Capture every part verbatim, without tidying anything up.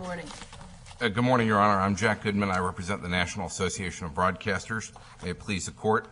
morning. Uh, good morning, Your Honor. I'm Jack Goodman. I represent the National Association of Broadcasters. May it please the Court.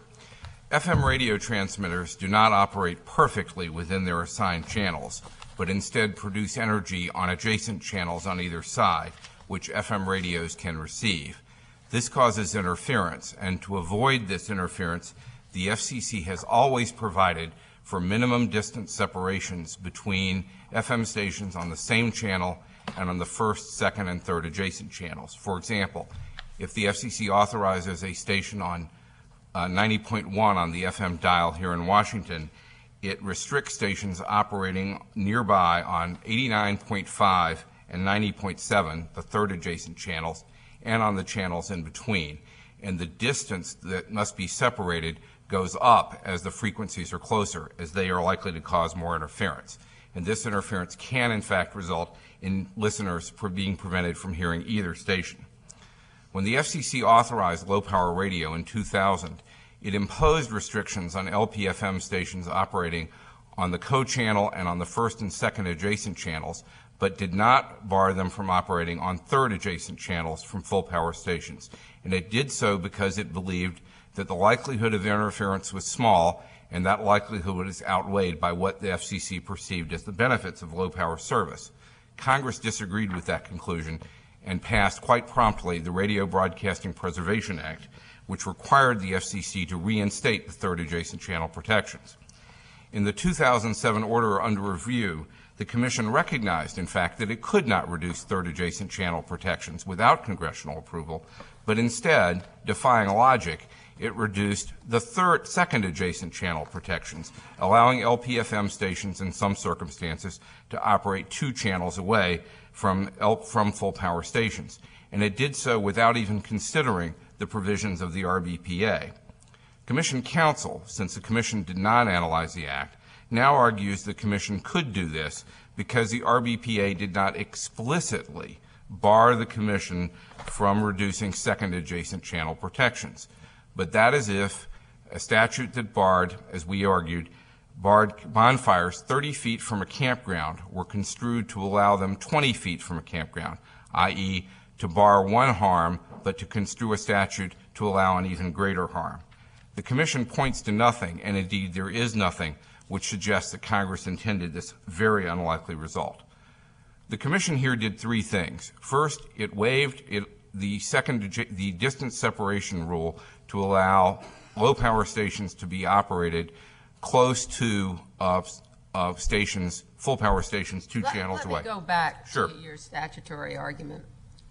F M radio transmitters do not operate perfectly within their assigned channels, but instead produce energy on adjacent channels on either side, which F M radios can receive. This causes interference, and to avoid this interference, the F C C has always provided for minimum distance separations between F M stations on the same channel and on the first, second, and third adjacent channels. For example, if the F C C authorizes a station on uh, ninety point one on the F M dial here in Washington, it restricts stations operating nearby on eighty-nine point five and ninety point seven, the third adjacent channels, and on the channels in between. And the distance that must be separated goes up as the frequencies are closer, as they are likely to cause more interference. And this interference can, in fact, result in listeners being prevented from hearing either station. When the F C C authorized low-power radio in two thousand, it imposed restrictions on L P F M stations operating on the co-channel and on the first and second adjacent channels, but did not bar them from operating on third adjacent channels from full-power stations. And it did so because it believed that the likelihood of interference was small, and that likelihood is outweighed by what the F C C perceived as the benefits of low-power service. Congress disagreed with that conclusion and passed quite promptly the Radio Broadcasting Preservation Act, which required the F C C to reinstate the third adjacent channel protections. In the two thousand seven order under review, the Commission recognized, in fact, that it could not reduce third adjacent channel protections without congressional approval, but instead, defying logic, it reduced the third, second adjacent channel protections, allowing L P F M stations in some circumstances to operate two channels away from, L, from full power stations. And it did so without even considering the provisions of the R B P A. Commission counsel, since the Commission did not analyze the Act, now argues the Commission could do this because the R B P A did not explicitly bar the Commission from reducing second adjacent channel protections. But that is if a statute that barred, as we argued, barred bonfires thirty feet from a campground were construed to allow them twenty feet from a campground, that is to bar one harm, but to construe a statute to allow an even greater harm. The Commission points to nothing, and indeed there is nothing, which suggests that Congress intended this very unlikely result. The Commission here did three things. First, it waived it, the second the distance separation rule to allow low-power stations to be operated close to uh, uh, stations, full-power stations, two let, channels let away. Let me go back sure. to your statutory argument.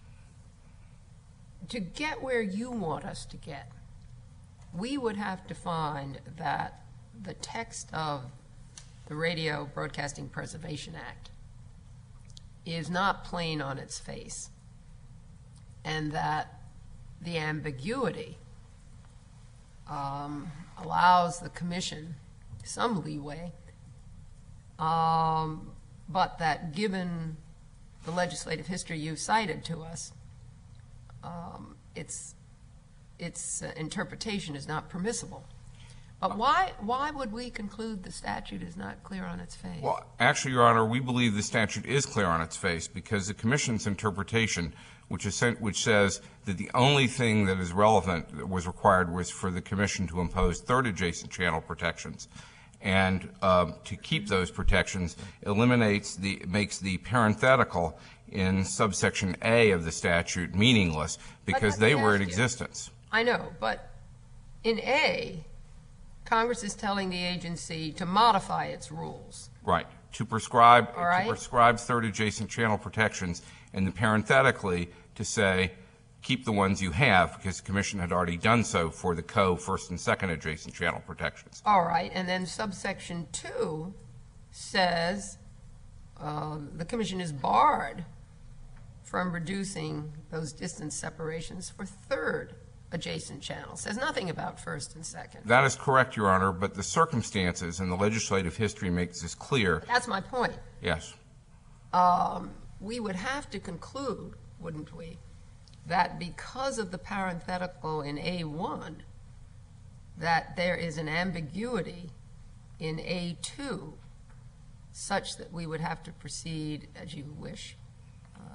To get where you want us to get, we would have to find that the text of the Radio Broadcasting Preservation Act is not plain on its face, and that the ambiguity um, allows the Commission some leeway, um, but that given the legislative history you cited to us, um, its its uh, interpretation is not permissible. But why why would we conclude the statute is not clear on its face? Well, actually, Your Honor, we believe the statute is clear on its face because the Commission's interpretation, which is sent, which says that the only thing that is relevant that was required was for the Commission to impose third adjacent channel protections, and um, to keep those protections eliminates the makes the parenthetical in subsection A of the statute meaningless because they were in existence. I know, but in A, Congress is telling the agency to modify its rules. Right. To prescribe, All right. to prescribe third adjacent channel protections, and then parenthetically to say keep the ones you have because the Commission had already done so for the co first and second adjacent channel protections. All right. And then subsection two says uh, the Commission is barred from reducing those distance separations for third adjacent channels. Says nothing about first and second. That is correct, Your Honor, but the circumstances and the legislative history makes this clear. That's my point. Yes. Um, we would have to conclude, wouldn't we, that because of the parenthetical in A one, that there is an ambiguity in A two such that we would have to proceed as you wish uh,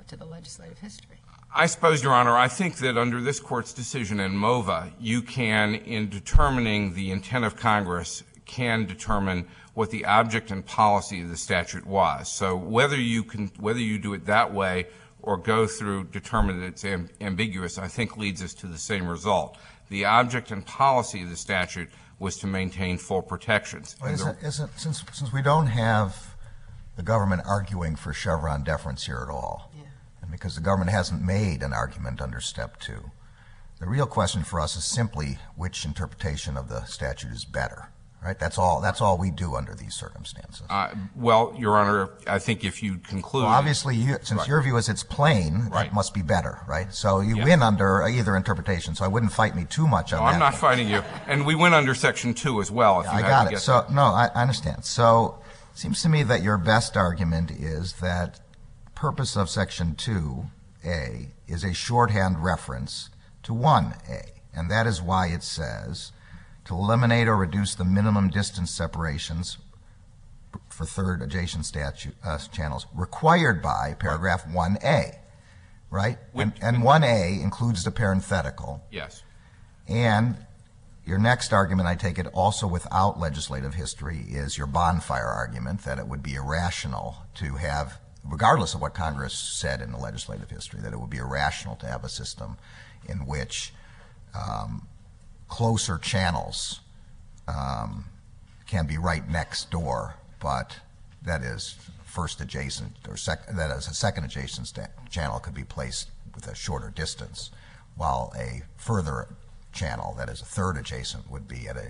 to the legislative history. I suppose, Your Honor, I think that under this Court's decision in MOVA, you can, in determining the intent of Congress, can determine what the object and policy of the statute was. So whether you can, whether you do it that way or go through determine that it's amb- ambiguous, I think leads us to the same result. The object and policy of the statute was to maintain full protections. Well, isn't, isn't, since, since we don't have the government arguing for Chevron deference here at all, Yeah. and because the government hasn't made an argument under Step two, the real question for us is simply which interpretation of the statute is better. Right? That's all. That's all we do under these circumstances. Uh, well, Your Honor, I think if you conclude, well, obviously, you, since right. your view is it's plain, right. that must be better, right? So you Yeah. win under either interpretation. So I wouldn't fight me too much on no, that. I'm not fighting you, and we went under Section two as well. If Yeah, you I had got to it. get So no, I, I understand. So it seems to me that your best argument is that purpose of Section two A is a shorthand reference to one A, and that is why it says to eliminate or reduce the minimum distance separations for third adjacent statute uh, channels required by paragraph one A, right? And, and one A includes the parenthetical. Yes. And your next argument, I take it, also without legislative history, is your bonfire argument that it would be irrational to have, regardless of what Congress said in the legislative history, that it would be irrational to have a system in which um, closer channels um, can be right next door, but that is first adjacent or sec- that is a second adjacent sta- channel could be placed with a shorter distance, while a further channel that is a third adjacent would be at a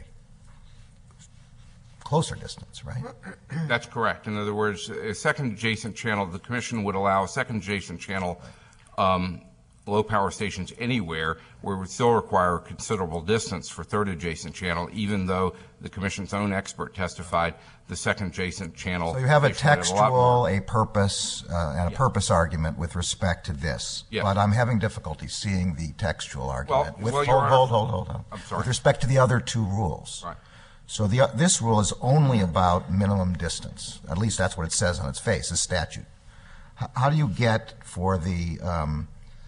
closer distance, right? That's correct. In other words, a second adjacent channel, the Commission would allow a second adjacent channel um, low power stations anywhere where it would still require a considerable distance for third adjacent channel, even though the Commission's own expert testified the second adjacent channel. So you have a station had a lot textual, more. a purpose, uh, and a Yeah. purpose argument with respect to this. Yes. But I'm having difficulty seeing the textual argument. Well, with, well, Your hold, Honor- hold, hold, hold on. I'm sorry. With respect to the other two rules. Right. So the, this rule is only about minimum distance. At least that's what it says on its face, the statute. H- how do you get for the um,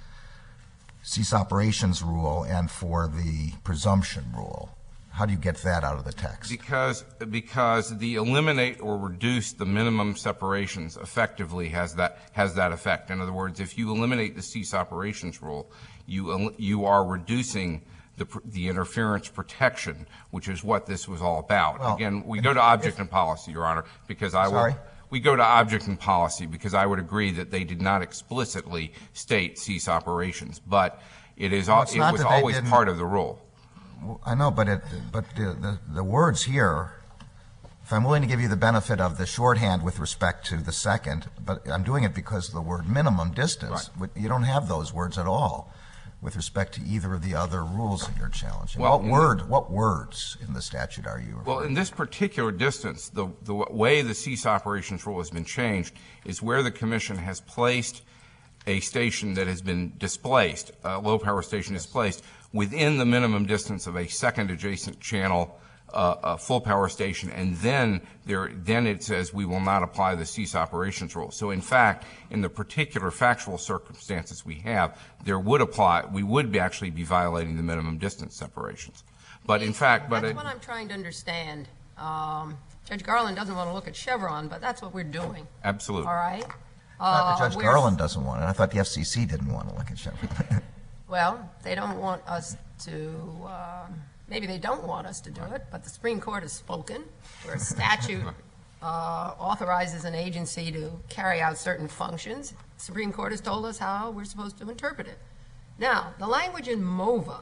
cease operations rule and for the presumption rule? How do you get that out of the text? Because because the eliminate or reduce the minimum separations effectively has that has that effect. In other words, if you eliminate the cease operations rule, you el- you are reducing the pr- the interference protection, which is what this was all about. Well, Again, we go to object and policy, Your Honor, because I Sorry? will. We go to object and policy because I would agree that they did not explicitly state cease operations, but it is Well, al- it's it not was that they always didn't- part of the rule. I know, but it, but the, the, the words here, if I'm willing to give you the benefit of the shorthand with respect to the second, but I'm doing it because of the word minimum distance. Right. You don't have those words at all with respect to either of the other rules that you're challenging. Well, what in word, what words in the statute are you referring Well, in this particular distance, the, the way the cease operations rule has been changed is where the Commission has placed a station that has been displaced, a low power station displaced, within the minimum distance of a second adjacent channel, uh, a full power station, and then there, then it says we will not apply the cease operations rule. So in fact, in the particular factual circumstances we have, there would apply, we would be actually be violating the minimum distance separations. But in fact, but That's it, what I'm trying to understand. Um, Judge Garland doesn't want to look at Chevron, but that's what we're doing, absolutely. all right? Uh, Judge we're- Garland doesn't want it. I thought the F C C didn't want to look at Chevron. Well, they don't want us to, um, maybe they don't want us to do it, but the Supreme Court has spoken where a statute uh, authorizes an agency to carry out certain functions. The Supreme Court has told us how we're supposed to interpret it. Now, the language in MOVA,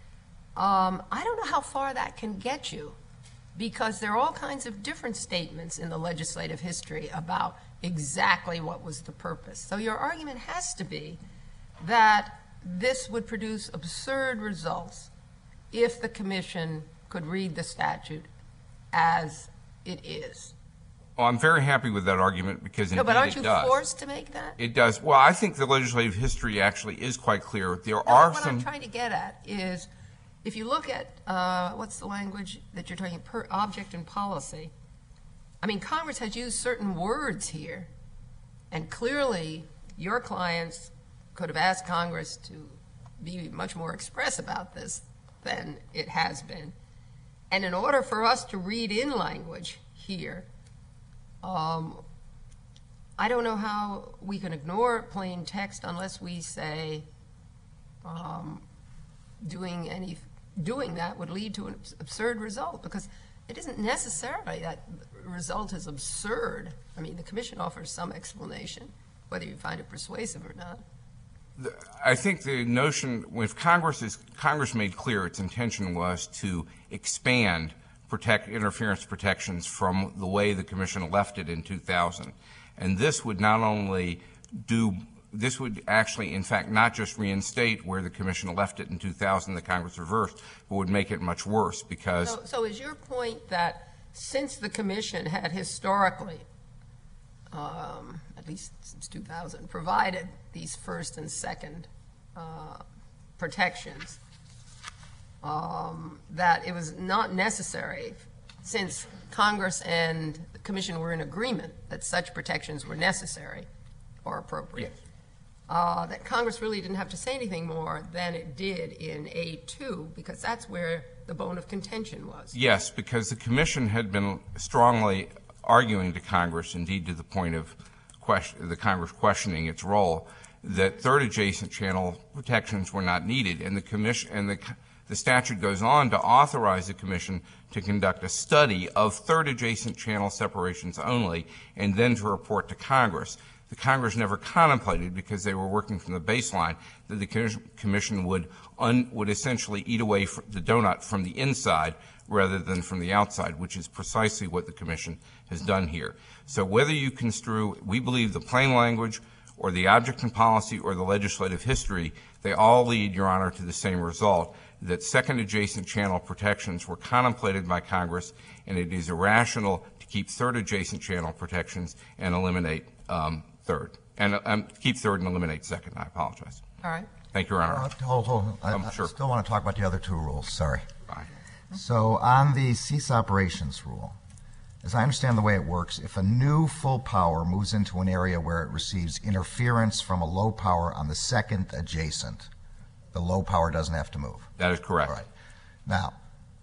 um, I don't know how far that can get you, because there are all kinds of different statements in the legislative history about exactly what was the purpose. So your argument has to be that this would produce absurd results if the Commission could read the statute as it is. Well, I'm very happy with that argument because No, indeed but aren't it you does. forced to make that? It does. Well, I think the legislative history actually is quite clear. There No, are what some. I'm trying to get at is, if you look at, uh, what's the language that you're talking, per object and policy, I mean, Congress has used certain words here, and clearly your clients could have asked Congress to be much more express about this than it has been. And in order for us to read in language here, um, I don't know how we can ignore plain text unless we say um, doing any doing that would lead to an absurd result, because it isn't necessarily that the result is absurd. I mean, the commission offers some explanation, whether you find it persuasive or not. The, I think the notion, if Congress is Congress made clear its intention was to expand protect interference protections from the way the commission left it in two thousand, and this would not only do this would actually, in fact, not just reinstate where the commission left it in two thousand, the Congress reversed, but would make it much worse because. So, so is your point that since the commission had historically, um, at least since two thousand, provided these first and second uh, protections, um, that it was not necessary, since Congress and the commission were in agreement that such protections were necessary or appropriate, yes. uh, that Congress really didn't have to say anything more than it did in A two, because that's where the bone of contention was. Yes, because the commission had been strongly arguing to Congress, indeed to the point of question, the Congress questioning its role, that third adjacent channel protections were not needed, and the commission and the the statute goes on to authorize the commission to conduct a study of third adjacent channel separations only, and then to report to Congress. The Congress never contemplated, because they were working from the baseline, that the commission would un, would essentially eat away the donut from the inside rather than from the outside, which is precisely what the commission has done here. So whether you construe, we believe, the plain language or the object and policy or the legislative history, they all lead, Your Honor, to the same result, that second adjacent channel protections were contemplated by Congress, and it is irrational to keep third adjacent channel protections and eliminate um, third, and um, keep third and eliminate second. I apologize. All right. Thank you, Your Honor. Uh, hold, hold. I, Um, I sure. still want to talk about the other two rules. Sorry. Bye. So on the cease operations rule, as I understand the way it works, if a new full power moves into an area where it receives interference from a low power on the second adjacent, the low power doesn't have to move. That is correct. All right. Now,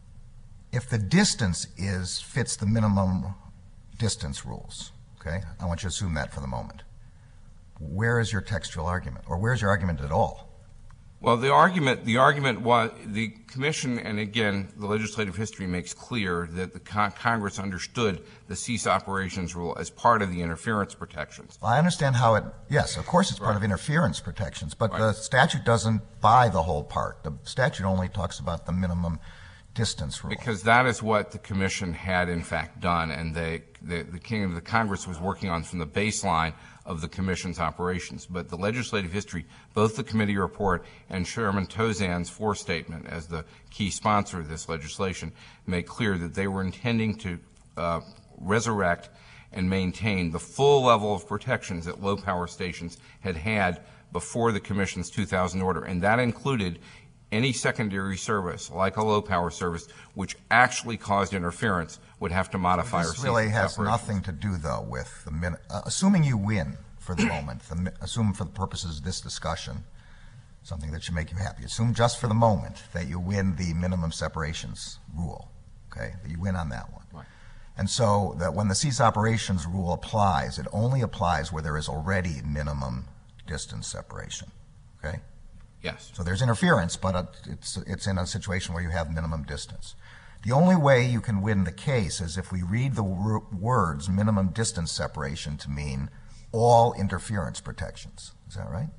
if the distance is fits the minimum distance rules, okay, I want you to assume that for the moment, where is your textual argument, or where's your argument at all? Well, the argument, the argument was the commission, and again, the legislative history makes clear that the con- Congress understood the cease operations rule as part of the interference protections. Well, I understand how it, yes, of course it's part Right. of interference protections, but Right. the statute doesn't buy the whole part. The statute only talks about the minimum distance rule. Because that is what the commission had in fact done, and they, the, the king of the Congress was working on from the baseline of the commission's operations. But the legislative history, both the committee report and Chairman Tozan's floor statement as the key sponsor of this legislation, make clear that they were intending to uh, resurrect and maintain the full level of protections that low power stations had had before the commission's two thousand order, and that included any secondary service, like a low power service, which actually caused interference, would have to modify or This cease really its has operations. nothing to do, though, with the min- uh, assuming you win for the moment, the, mi- assume for the purposes of this discussion, something that should make you happy. Assume just for the moment that you win the minimum separations rule, okay, that you win on that one. Right. And so that when the cease operations rule applies, it only applies where there is already minimum distance separation, okay? Yes. So there's interference, but it- it's, it's in a situation where you have minimum distance. The only way you can win the case is if we read the wor- words minimum distance separation to mean all interference protections. Is that right?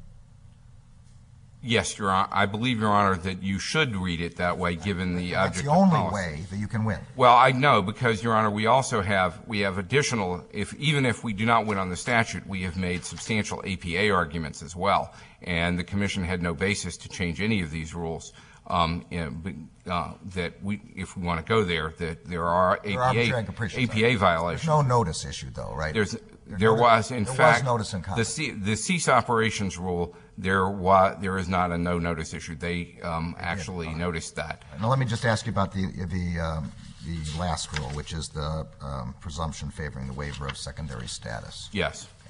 Yes, Your Honor. I believe, Your Honor, that you should read it that way, given the That's object the of only policy. way that you can win. Well, I know, because, Your Honor, we also have, we have additional, if, even if we do not win on the statute, we have made substantial A P A arguments as well, and the commission had no basis to change any of these rules. Um, you know, but, uh, that we, if we want to go there, that there are A P There A, are arbitrary and capricious A P A There's violations. no notice issue, though, right? There's, There's there no- was, in there fact, was notice and the, comment. ce- the cease operations rule, there was, there is not a no notice issue. They um, actually noticed that. Now, let me just ask you about the the um, the last rule, which is the um, presumption favoring the waiver of secondary status. Yes.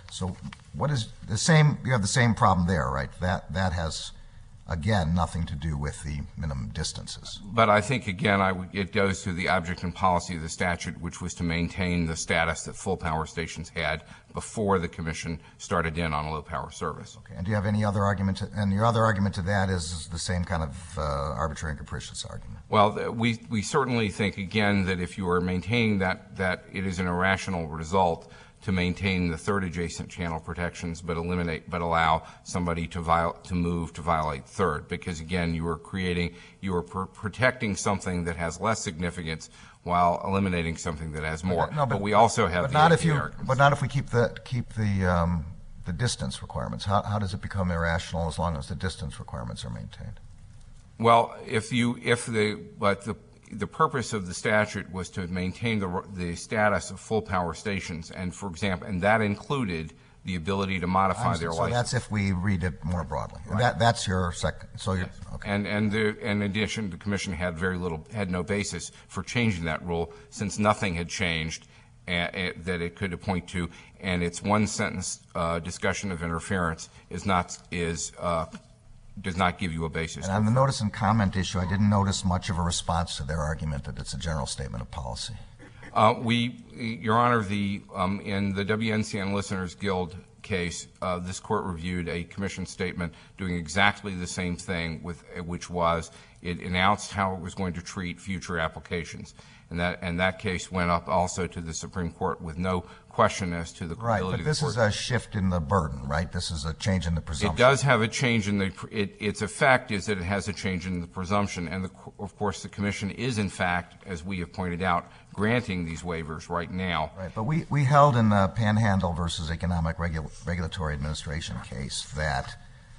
So what is the same, you have the same problem there, right? That, that has, again, nothing to do with the minimum distances. But I think, again, I would, it goes to the object and policy of the statute, which was to maintain the status that full power stations had before the commission started in on low power service. Okay. And do you have any other argument? To, and your other argument to that is the same kind of uh, arbitrary and capricious argument. Well, we we certainly think, again, that if you are maintaining that that it is an irrational result to maintain the third adjacent channel protections, but eliminate, but allow somebody to viol- to move to violate third, because again, you are creating, you are pr- protecting something that has less significance while eliminating something that has more. No, but, but we also have but the not if you, arguments. but not if we keep the keep the um, the distance requirements. How how does it become irrational as long as the distance requirements are maintained? Well, if you if the but the the purpose of the statute was to maintain the the status of full power stations, and for example, and that included the ability to modify their so license. that's if we read it more broadly. Right. That that's your second. So you're, Yes. okay. And and the, in addition, the commission had very little, had no basis for changing that rule, since nothing had changed uh, uh, that it could point to, and its one sentence uh, discussion of interference is not is uh, does not give you a basis. And on the notice and comment issue, I didn't notice much of a response to their argument that it's a general statement of policy. Uh, we, Your Honor, the um, in the W N C N Listeners Guild case, uh, this court reviewed a commission statement doing exactly the same thing, with which was it announced how it was going to treat future applications, and that and that case went up also to the Supreme Court with no question as to the Right, ability but this of is the court. a shift in the burden, right? This is a change in the presumption. It does have a change in the, it, its effect is that it has a change in the presumption, and the, of course the commission is in fact, as we have pointed out, granting these waivers right now. Right, but we, we held in the Panhandle versus Economic Regu- Regulatory Administration case that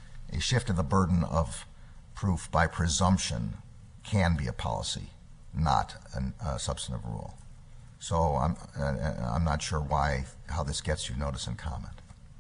a shift in the burden of proof by presumption can be a policy, not an, a substantive rule. So I'm, uh, I'm not sure why, how this gets you notice and comment.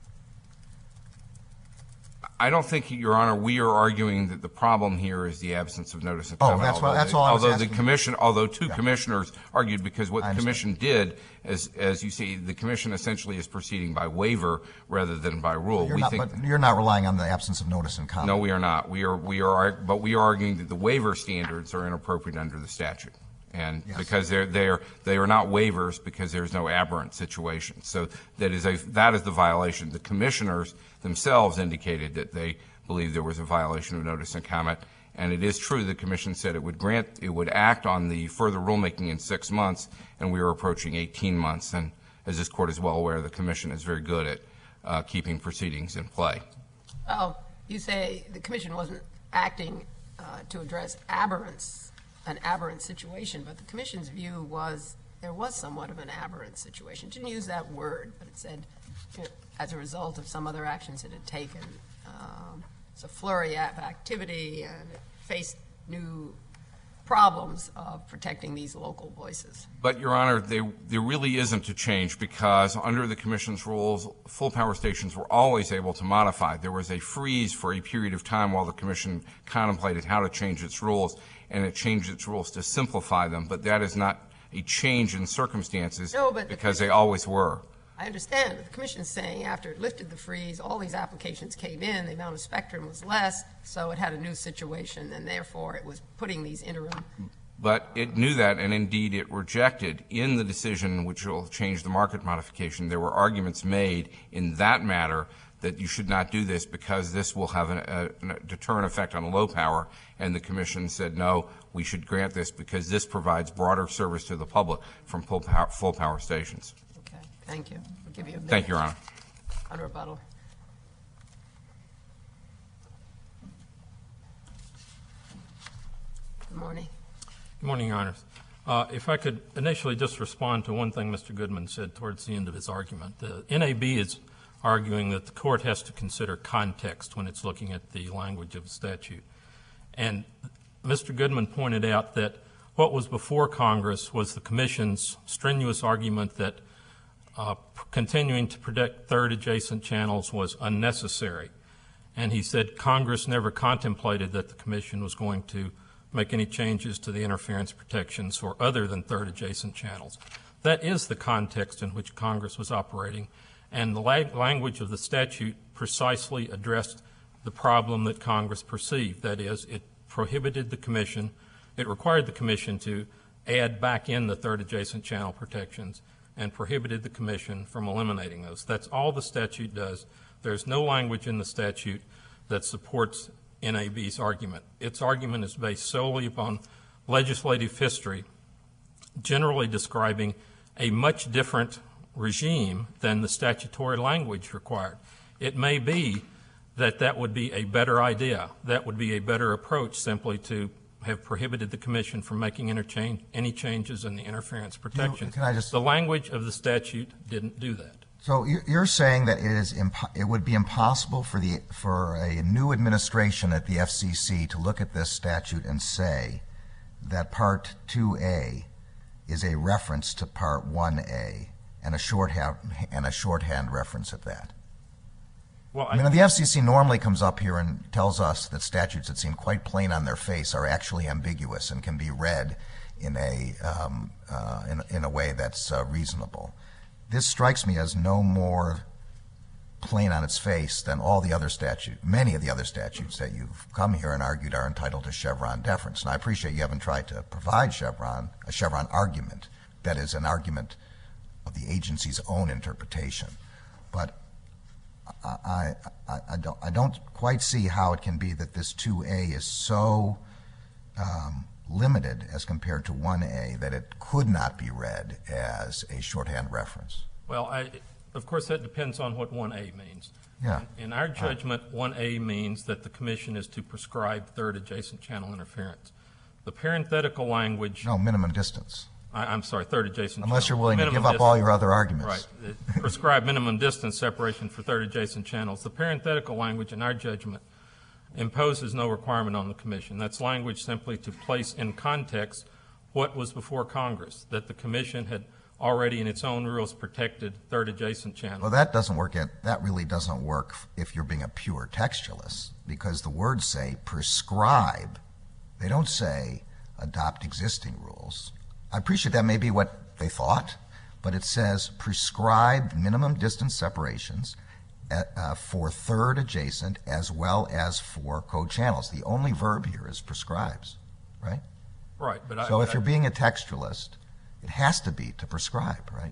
I don't think, Your Honor, we are arguing that the problem here is the absence of notice and Oh, comment. that's what- although that's the- all I was Although asking. the commission, although two Yeah. commissioners argued, because what I the understand. commission did, as as you see, the commission essentially is proceeding by waiver rather than by rule. You're we not, think but you're not relying on the absence of notice and comment. no, we are not. We are we are, but we are arguing that the waiver standards are inappropriate under the statute. And Yes. because they're, they're, they are not waivers because there's no aberrant situation. So that is a, that is the violation. The commissioners themselves indicated that they believe there was a violation of notice and comment. And it is true the commission said it would grant, it would act on the further rulemaking in six months, and we are approaching eighteen months. And as this court is well aware, the commission is very good at uh, keeping proceedings in play. Oh, you say the commission wasn't acting uh, to address aberrance, an aberrant situation, but the commission's view was there was somewhat of an aberrant situation. It didn't use that word, but it said, you know, as a result of some other actions it had taken, um, it's a flurry of activity, and it faced new problems of protecting these local voices. But, Your Honor, they, there really isn't a change, because under the Commission's rules, full power stations were always able to modify. There was a freeze for a period of time while the Commission contemplated how to change its rules, and it changed its rules to simplify them. But that is not a change in circumstances, No, but the because they always were. I understand, but the commission's saying after it lifted the freeze, all these applications came in, the amount of spectrum was less, so it had a new situation, and therefore it was putting these interim. But it knew that, and indeed it rejected in the decision which will change the market modification. There were arguments made in that matter that you should not do this because this will have an, a, a deterrent effect on low power, and the commission said no, we should grant this because this provides broader service to the public from full power, full power stations. Okay, thank you. I'll give you a minute. Thank you, Your Honor. On rebuttal. Good morning. Good morning, Your Honors. Uh, if I could initially just respond to one thing Mister Goodman said towards the end of his argument. The N A B is arguing that the court has to consider context when it's looking at the language of the statute. And Mister Goodman pointed out that what was before Congress was the Commission's strenuous argument that uh, continuing to protect third adjacent channels was unnecessary. And he said Congress never contemplated that the Commission was going to make any changes to the interference protections for other than third adjacent channels. That is the context in which Congress was operating, And the la- language of the statute precisely addressed the problem that Congress perceived. That is, it prohibited the commission, it required the commission to add back in the third adjacent channel protections and prohibited the commission from eliminating those. That's all the statute does. There's no language in the statute that supports N A B's argument. Its argument is based solely upon legislative history, generally describing a much different regime than the statutory language required. It may be that that would be a better idea. That would be a better approach, simply to have prohibited the commission from making interchange, any changes in the interference protection. Can I just- The language of the statute didn't do that. So you- you're saying that it is impo- it would be impossible for the for a new administration at the F C C to look at this statute and say that Part two A is a reference to Part one A and a shorthand and a shorthand reference at that. Well, I mean, the F C C normally comes up here and tells us that statutes that seem quite plain on their face are actually ambiguous and can be read in a um, uh, in, in a way that's uh, reasonable. This strikes me as no more plain on its face than all the other statutes, many of the other statutes that you've come here and argued are entitled to Chevron deference. And I appreciate you haven't tried to provide Chevron, a Chevron argument that is an argument of the agency's own interpretation. But I, I, I, don't, I don't quite see how it can be that this two A is so um, limited as compared to one A that it could not be read as a shorthand reference. Well, I, of course, that depends on what one A means. Yeah. In our judgment, one A means that the commission is to prescribe third adjacent channel interference. The parenthetical language, No, minimum distance. I, I'm sorry, third adjacent Unless channel. you're willing to Minimum give up distance. all your other arguments. Right. It prescribe minimum distance separation for third adjacent channels. The parenthetical language, in our judgment, imposes no requirement on the commission. That's language simply to place in context what was before Congress, that the commission had already in its own rules protected third adjacent channels. Well, that doesn't work. At, that really doesn't work if you're being a pure textualist, because the words say prescribe. They don't say adopt existing rules. I appreciate that may be what they thought, but it says prescribe minimum distance separations at, uh, for third adjacent as well as for code channels. The only verb here is prescribes, right? Right, but I, So if I, you're being a textualist, it has to be to prescribe, right?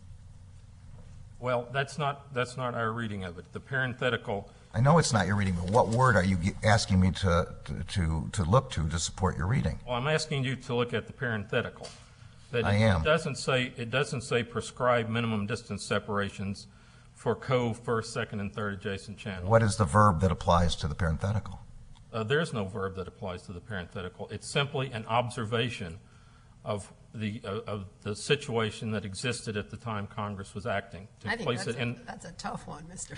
well, that's not that's not our reading of it. The parenthetical. I know it's not your reading, but what word are you ge- asking me to, to, to, to look to to support your reading? Well, I'm asking you to look at the parenthetical. That I it, am. It doesn't say it doesn't say prescribe minimum distance separations for co, first, second, and third adjacent channels. What is the verb that applies to the parenthetical? Uh, there's no verb that applies to the parenthetical. It's simply an observation of the uh, of the situation that existed at the time Congress was acting. To I think place that's it a, in. that's a tough one, Mister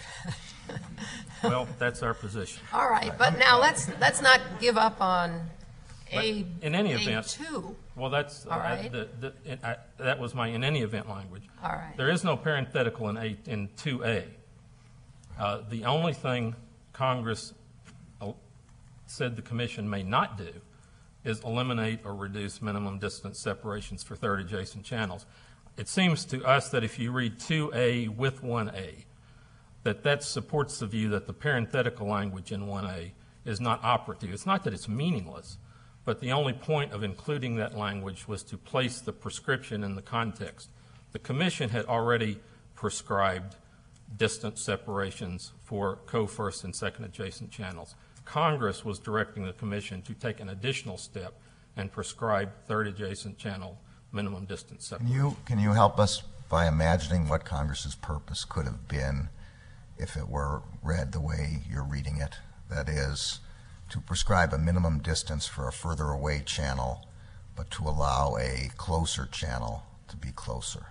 Well, that's our position. All right, but now let's, let's not give up on A, But in any A event- two. Well, that's All uh, right. the, the, it, I, that was my in any event language. All right. There is no parenthetical in A in two A. Uh, the only thing Congress uh, said the commission may not do is eliminate or reduce minimum distance separations for third adjacent channels. It seems to us that if you read two A with one A, that that supports the view that the parenthetical language in one A is not operative. It's not that it's meaningless, but the only point of including that language was to place the prescription in the context. The commission had already prescribed distance separations for co-first and second adjacent channels. Congress was directing the commission to take an additional step and prescribe third adjacent channel minimum distance Can separation. you, can you help us by imagining what Congress's purpose could have been if it were read the way you're reading it? That is, to prescribe a minimum distance for a further away channel, but to allow a closer channel to be closer,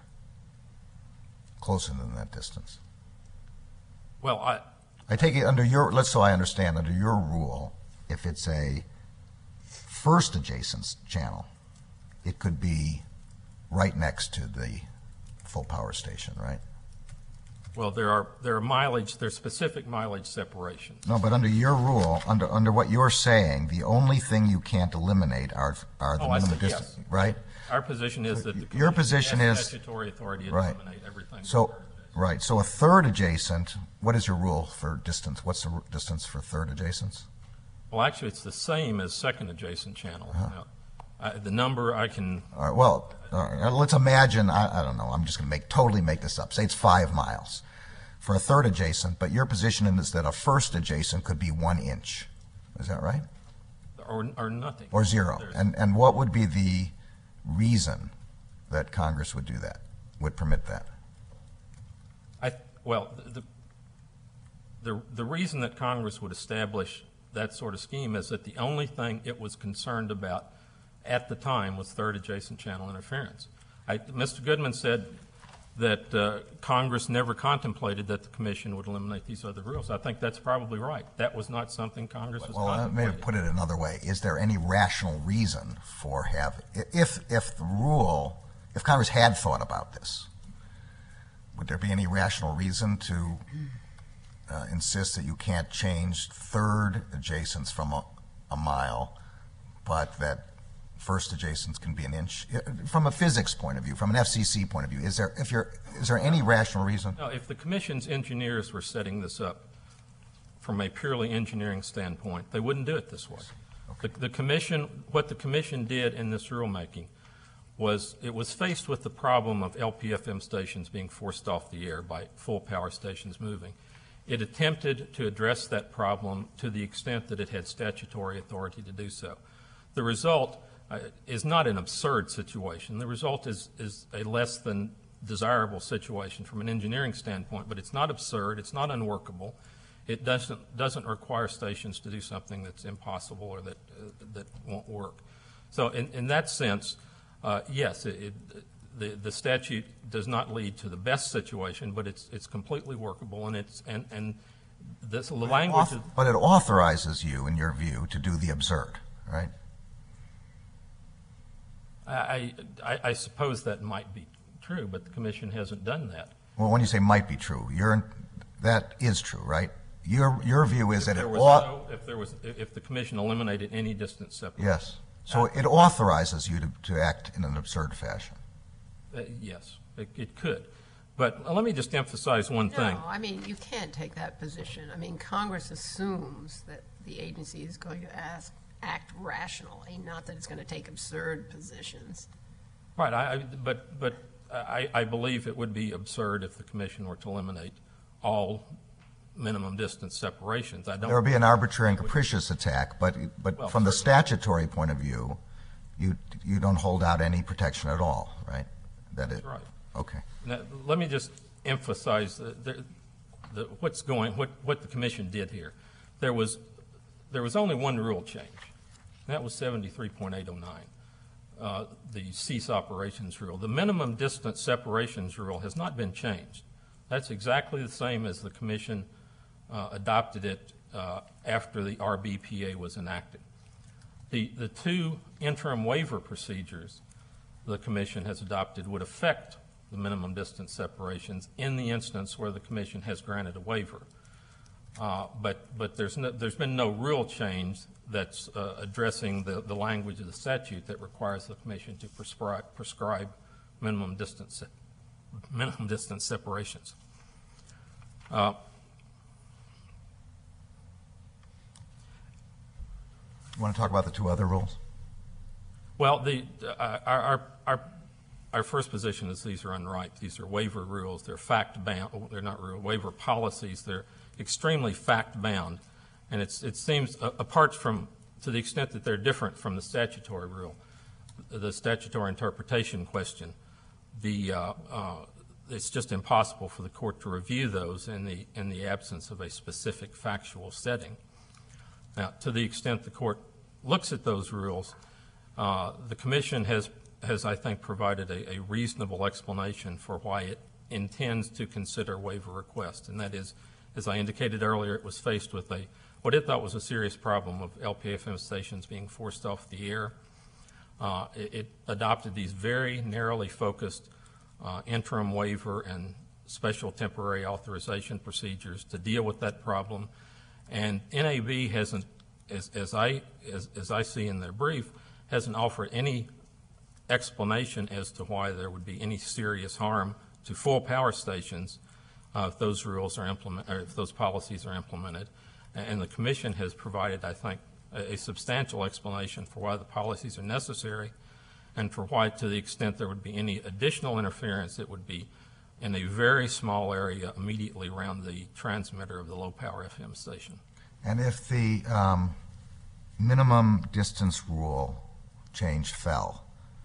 closer than that distance. Well, I, I take it under your, let's so I understand, under your rule, if it's a first adjacent channel, it could be right next to the full power station, right? well, there are there are mileage, there are specific mileage separations. No, but under your rule, under under what you're saying, the only thing you can't eliminate are are the Oh, I minimum see, distance, yes. Our Our position is that the Your commission position has is- statutory authority to right. eliminate everything. So, Right. So a third adjacent, what is your rule for distance? What's the r- distance for third adjacents? Well, actually, it's the same as second adjacent channel. Now, I, the number I can, All right, well, all right, let's imagine, I, I don't know, I'm just going to make totally make this up. Say it's five miles for a third adjacent, but your position is that a first adjacent could be one inch. Is that right? or, or nothing. Or zero. There's- And, and what would be the reason that Congress would do that, would permit that? I, well, the, the, the reason that Congress would establish that sort of scheme is that the only thing it was concerned about at the time was third adjacent channel interference. I, Mister Goodman said that uh, Congress never contemplated that the Commission would eliminate these other rules. I think that's probably right. That was not something Congress was Well, uh, contemplating. maybe put it another way. Is there any rational reason for having, if, if the rule, if Congress had thought about this, would there be any rational reason to uh, insist that you can't change third adjacents from a, a mile, but that first adjacents can be an inch? From a physics point of view, from an F C C point of view, is there, if you're, is there any rational reason? No, if the Commission's engineers were setting this up from a purely engineering standpoint, they wouldn't do it this way. The, the Commission, what the Commission did in this rulemaking was it was faced with the problem of L P F M stations being forced off the air by full power stations moving. It attempted to address that problem to the extent that it had statutory authority to do so. The result uh, is not an absurd situation. The result is, is a less than desirable situation from an engineering standpoint, but it's not absurd, it's not unworkable. It doesn't, doesn't require stations to do something that's impossible or that, uh, that won't work. So in, in that sense, uh, yes, it, it, the, the statute does not lead to the best situation, but it's, it's completely workable, and, it's, and, and this, the language Auth- is, But it authorizes you, in your view, to do the absurd, right? I, I, I suppose that might be true, but the Commission hasn't done that. Well, when you say might be true, you're, that is true, right? Your, your view is If that it there was ought, no, if there was, if the Commission eliminated any distance separation. yes. So it authorizes you to, to act in an absurd fashion. Uh, yes, it, it could. But let me just emphasize one thing. No, I mean, you can't take that position. I mean, Congress assumes that the agency is going to ask, act rationally, not that it's going to take absurd positions. Right, I, I, but, but I, I believe it would be absurd if the Commission were to eliminate all minimum distance separations. I don't. There would be an arbitrary and capricious attack, but, but Well, from the certainly. statutory point of view, you, you don't hold out any protection at all, right? That it, That's right. okay. Now, let me just emphasize the, the, the, what's going, what, what the Commission did here. There was, there was only one rule change. And that was seventy-three point eight oh nine, uh, the cease operations rule. The minimum distance separations rule has not been changed. That's exactly the same as the Commission uh, adopted it uh, after the R B P A was enacted. The, the two interim waiver procedures the Commission has adopted would affect the minimum distance separations in the instance where the Commission has granted a waiver. Uh, but but there's, no, there's been no real change that's uh, addressing the, the language of the statute that requires the Commission to prescribe, prescribe minimum distance se- minimum distance separations. Uh, You want to talk about the two other rules? Well, the, uh, our, our, our, our first position is these are unripe. These are waiver rules. They're fact-bound. They're not real waiver policies. They're extremely fact-bound. And it's, it seems, uh, apart from, to the extent that they're different from the statutory rule, the statutory interpretation question, the, uh, uh, it's just impossible for the court to review those in the, in the absence of a specific factual setting. Now, to the extent the court looks at those rules, uh, the Commission has, has, I think, provided a, a reasonable explanation for why it intends to consider waiver requests, and that is, as I indicated earlier, it was faced with a, what it thought was a serious problem of L P F M stations being forced off the air. Uh, it, it adopted these very narrowly focused uh, interim waiver and special temporary authorization procedures to deal with that problem. And N A B hasn't, as, as, I, as, as I see in their brief, hasn't offered any explanation as to why there would be any serious harm to full power stations uh, if those rules are implement, or if those policies are implemented. And the Commission has provided, I think, a, a substantial explanation for why the policies are necessary, and for why, to the extent there would be any additional interference, it would be in a very small area immediately around the transmitter of the low-power F M station. And if the um, minimum distance rule change fell,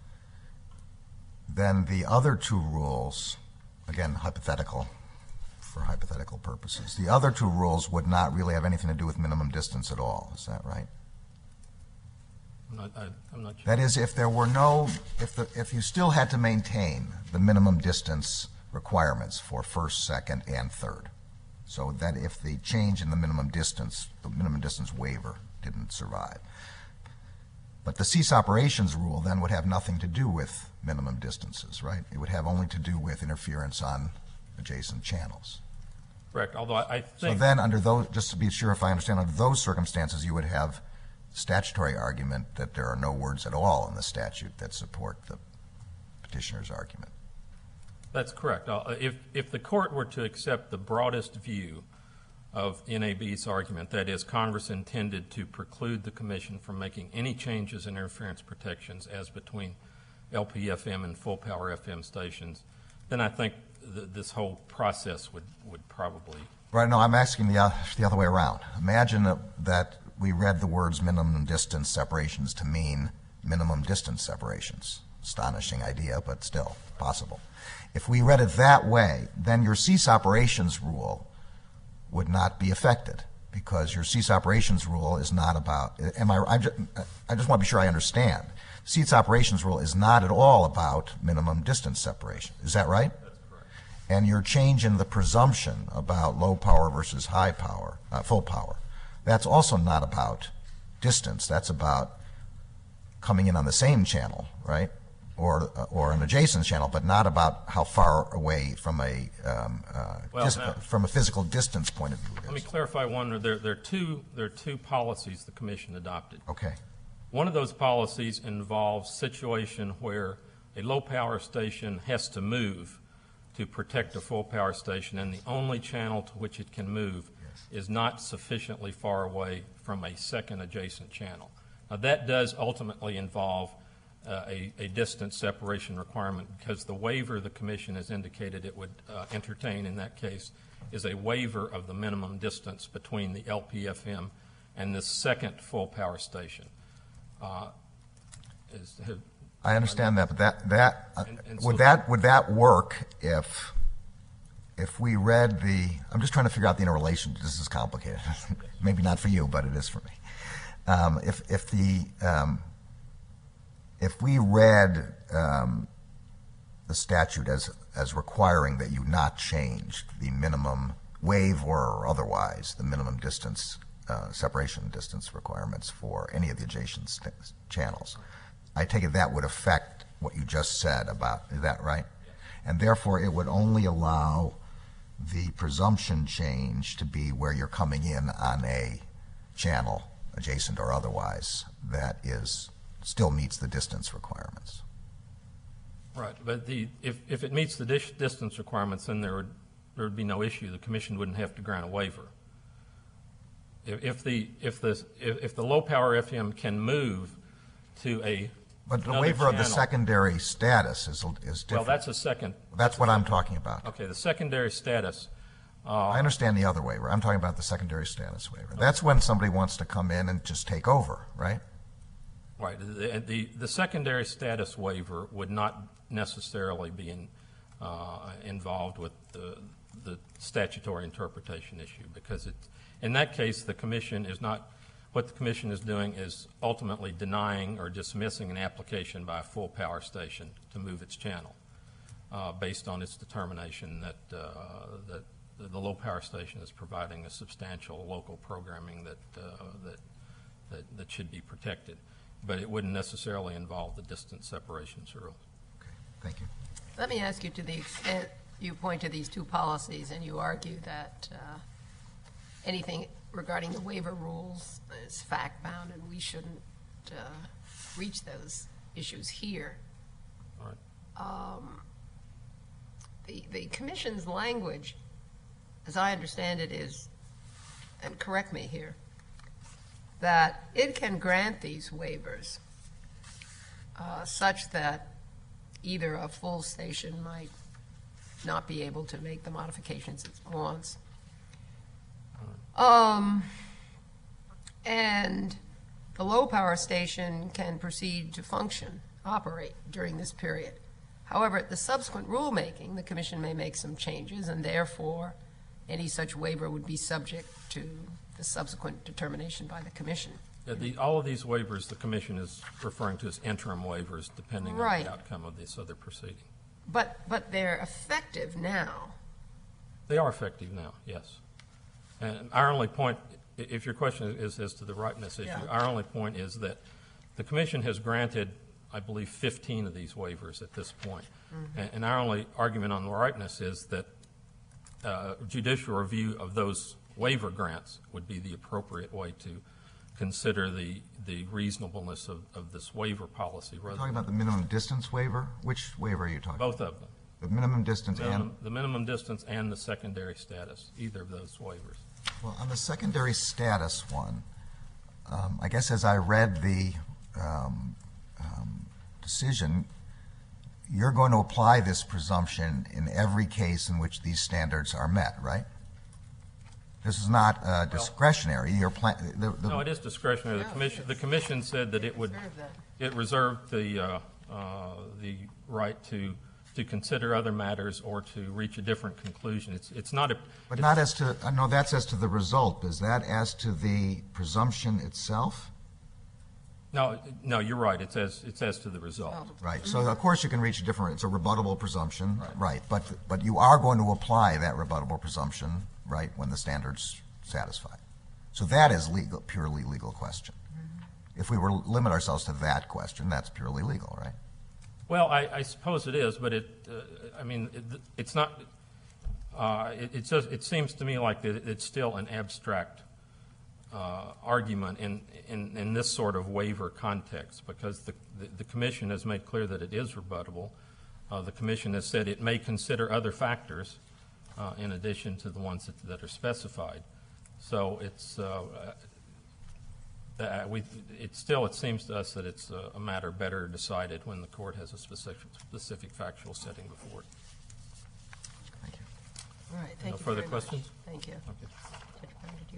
then the other two rules, again, hypothetical, for hypothetical purposes, the other two rules would not really have anything to do with minimum distance at all. Is that right? I'm not, I, I'm not sure. That is, if there were no, if the, if you still had to maintain the minimum distance requirements for first, second, and third, so that if the change in the minimum distance, the minimum distance waiver didn't survive. But the cease operations rule then would have nothing to do with minimum distances, right? It would have only to do with interference on adjacent channels. Correct, although I, I So think... then under those, just to be sure if I understand, under those circumstances, you would have statutory argument that there are no words at all in the statute that support the petitioner's argument. That's correct. Uh, if, if the court were to accept the broadest view of N A B's argument, that is, Congress intended to preclude the Commission from making any changes in interference protections as between L P F M and full power F M stations, then I think th this whole process would, would probably... Right, no, I'm asking the, uh, the other way around. Imagine that, that we read the words minimum distance separations to mean minimum distance separations. Astonishing idea, but still possible. If we read it that way, then your cease operations rule would not be affected, because your cease operations rule is not about, am I, I just, I just want to be sure I understand. Cease operations rule is not at all about minimum distance separation. Is that right? That's correct. And your change in the presumption about low power versus high power, uh, full power, that's also not about distance. That's about coming in on the same channel, right? Or, uh, or an adjacent channel, but not about how far away from a um, uh, Well, dis- now- from a physical distance point of view it is. Let me clarify one. There, there, are two, there are two policies the Commission adopted. Okay. One of those policies involves situation where a low power station has to move to protect a full power station, and the only channel to which it can move is not sufficiently far away from a second adjacent channel. Now, that does ultimately involve uh, a, a distance separation requirement, because the waiver the Commission has indicated it would uh, entertain in that case is a waiver of the minimum distance between the L P F M and the second full power station. Uh, is, have, I understand that, but that that uh, And- and would so- that would that work if if we read the? I'm just trying to figure out the interrelation. This is complicated. Maybe not for you, but it is for me. Um, if if the um, if we read um, the statute as as requiring that you not change the minimum waive or otherwise the minimum distance uh, separation distance requirements for any of the adjacent st- channels, I take it that would affect what you just said about, is that right? And therefore it would only allow the presumption change to be where you're coming in on a channel, adjacent or otherwise, that is still meets the distance requirements. Right, but the, if, if it meets the dis- distance requirements, then there would, there would be no issue. The Commission wouldn't have to grant a waiver. If, if the, if the, if, if the low power F M can move to a But the another waiver of the channel- secondary status is, is Well, different. that's a second. That's what I'm talking about. Okay, the secondary status. Uh, I understand the other waiver. I'm talking about the secondary status waiver. That's when somebody wants to come in and just take over, right? Right. The, the, the secondary status waiver would not necessarily be in, uh, involved with the, the statutory interpretation issue, because it, in that case, the Commission is not, what the Commission is doing is ultimately denying or dismissing an application by a full power station to move its channel uh, based on its determination that, uh, that the low power station is providing a substantial local programming that, uh, that, that, that should be protected. But it wouldn't necessarily involve the distance separations rule. Okay, thank you. Let me ask you, to the extent you point to these two policies and you argue that uh, anything regarding the waiver rules is fact-bound and we shouldn't uh, reach those issues here. All right. Um, the, the Commission's language as I understand it, is, and correct me here, that it can grant these waivers uh, such that either a full station might not be able to make the modifications it wants, um, and the low-power station can proceed to function, operate during this period. However, at the subsequent rulemaking, the commission may make some changes, and therefore, any such waiver would be subject to the subsequent determination by the commission. Yeah, the, all of these waivers the commission is referring to as interim waivers, depending Right. on the outcome of this other proceeding. But, but they're effective now. They are effective now, yes. And our only point, i- if your question is as to the ripeness issue, Yeah. our only point is that the commission has granted, I believe, fifteen of these waivers at this point. And, and our only argument on the ripeness is that uh, judicial review of those waiver grants would be the appropriate way to consider the, the reasonableness of, of this waiver policy. Rather Talking than about the minimum distance waiver? Which waiver are you talking about? both of them, The minimum distance and, minimum, the minimum distance and the secondary status, either of those waivers. well, on the secondary status one, um, I guess as I read the um, um, decision, you're going to apply this presumption in every case in which these standards are met, right? This is not uh, discretionary. You're pla- the, the, No, it is discretionary. The No, commission, it the is. commission said that it would, Observe that. it reserved the, uh, uh, the right to, to consider other matters or to reach a different conclusion. It's, it's not a. But it's- not as to, uh, no, that's as to the result. Is that as to the presumption itself? No, no, you're right. It's as, it's as to the result. Right. So of course you can reach a different, it's a rebuttable presumption, right? But, but you are going to apply that rebuttable presumption, right, when the standard's satisfied. So that is legal, purely legal question. If we were to limit ourselves to that question, that's purely legal, right? Well, I, I suppose it is, but it, uh, I mean, it, it's not, uh, it, it's just, it seems to me like that it's still an abstract uh, argument in, in, in this sort of waiver context, because the, the, the commission has made clear that it is rebuttable. Uh, the commission has said it may consider other factors uh, in addition to the ones that, that are specified. So it's, uh, uh, we, it's still, it seems to us that it's a, a matter better decided when the court has a specific, specific factual setting before it. Thank you. All right, thank No you further very much. questions? Thank you. Okay. Judge Brown, did you?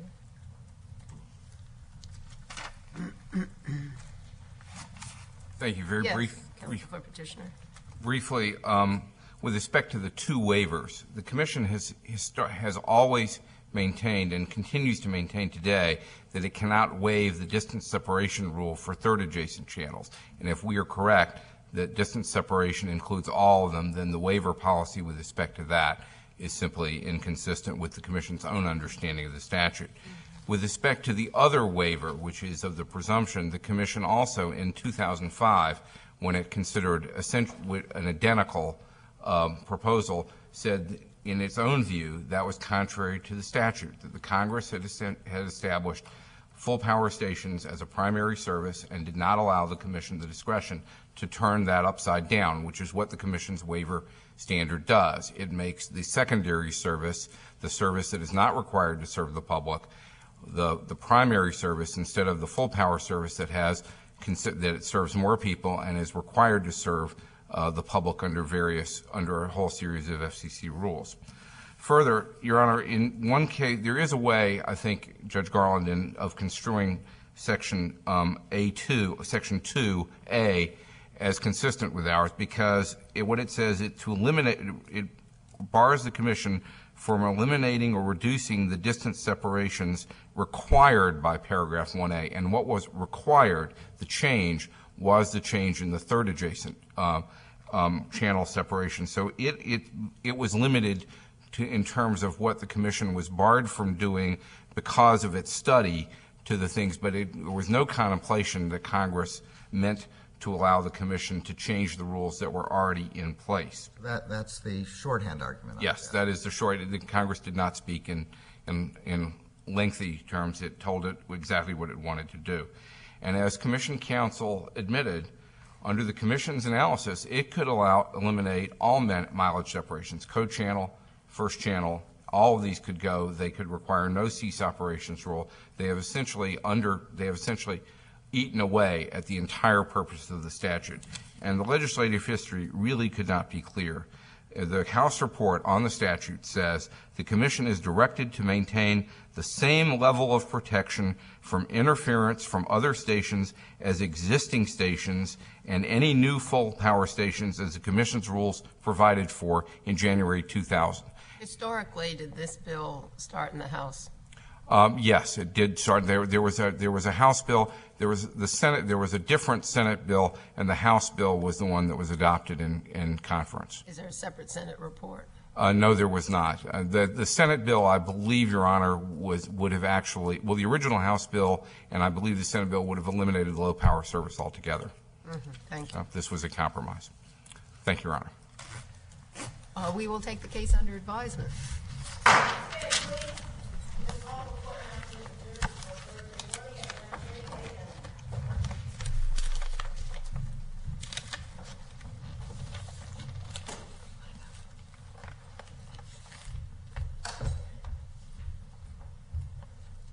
Thank you. Very Yes, brief, brief, Counsel for petitioner. briefly, um, with respect to the two waivers, the commission has histo- has always maintained and continues to maintain today that it cannot waive the distance separation rule for third adjacent channels. And if we are correct that distance separation includes all of them, then the waiver policy with respect to that is simply inconsistent with the commission's own understanding of the statute. With respect to the other waiver, which is of the presumption, the commission also in two thousand five, when it considered essentially an identical um, proposal, said in its own view that was contrary to the statute, that the Congress had, had established full power stations as a primary service and did not allow the commission the discretion to turn that upside down, which is what the commission's waiver standard does. It makes the secondary service, the service that is not required to serve the public, the, the primary service instead of the full power service that has that it serves more people and is required to serve uh, the public under various under a whole series of F C C rules. Further, Your Honor, in one case there is a way, I think, Judge Garland, in, of construing Section um, A two, Section two A, as consistent with ours, because it, what it says it to eliminate it bars the commission from eliminating or reducing the distance separations required by paragraph one A. And what was required, the change, was the change in the third adjacent uh, um, channel separation. So it, it, it was limited to, in terms of what the commission was barred from doing because of its study to the things, but it, there was no contemplation that Congress meant to allow the commission to change the rules that were already in place. That, that's the shorthand argument. Yes, that is the short. The Congress did not speak in, in, in lengthy terms. It told it exactly what it wanted to do. And as Commission counsel admitted, under the Commission's analysis, it could allow eliminate all mileage separations, code channel, first channel, all of these could go. They could require no cease operations rule. They have essentially under they have essentially eaten away at the entire purpose of the statute. And the legislative history really could not be clear. The House report on the statute says the Commission is directed to maintain the same level of protection from interference from other stations as existing stations and any new full power stations as the Commission's rules provided for in January two thousand. Historically, did this bill start in the House? Um, yes, it did start. There, there was a there was a House bill. There was the Senate. There was a different Senate bill, and the House bill was the one that was adopted in, in conference. Is there a separate Senate report? Uh, no, there was not. Uh, the the Senate bill, I believe, Your Honor, was would have actually well the original House bill, and I believe the Senate bill would have eliminated the low power service altogether. Mm-hmm. Thank you. Uh, this was a compromise. Thank you, Your Honor. Uh, we will take the case under advisement.